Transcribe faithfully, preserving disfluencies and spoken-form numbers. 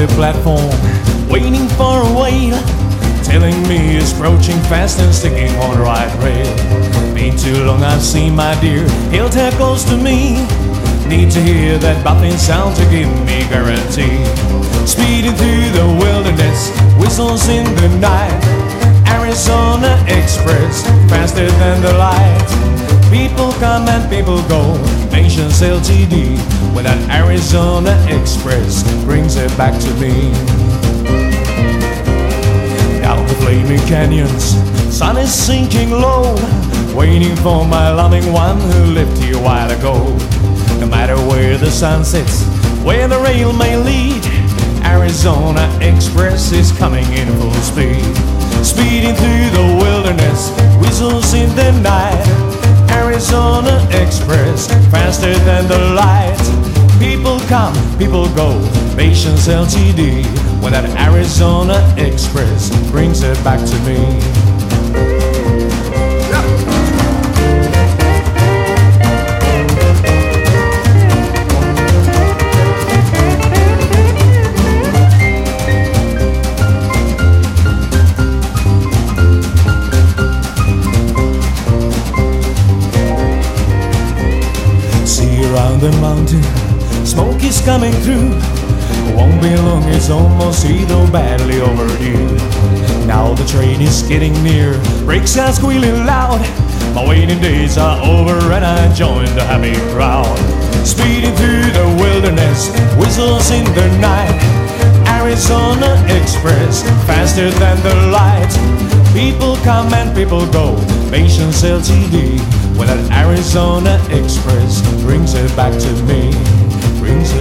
the platform, waiting for a whale, telling me it's approaching fast and sticking on the right rail. Been too long I've seen my dear, he'll take close to me. Need to hear that buffing sound to give me guarantee. Speeding through the wilderness, whistles in the night. Arizona Express, faster than the light. People come and people go, Nations L T D. When that Arizona Express brings it back to me. Down the flaming canyons, sun is sinking low, waiting for my loving one who left here a while ago. No matter where the sun sets, where the rail may lead, Arizona Express is coming in full speed. Speeding through the wilderness, whistles in the night. Arizona Express, faster than the light. People come, people go, Nations L T D. When that Arizona Express brings it back to me. Around the mountain, smoke is coming through. Won't be long, it's almost either badly overdue. Now the train is getting near, brakes are squealing loud. My waiting days are over and I join the happy crowd. Speeding through the wilderness, whistles in the night. Arizona Express, faster than the light. People come and people go, Nations L T D. When that Arizona Express brings it back to me, brings it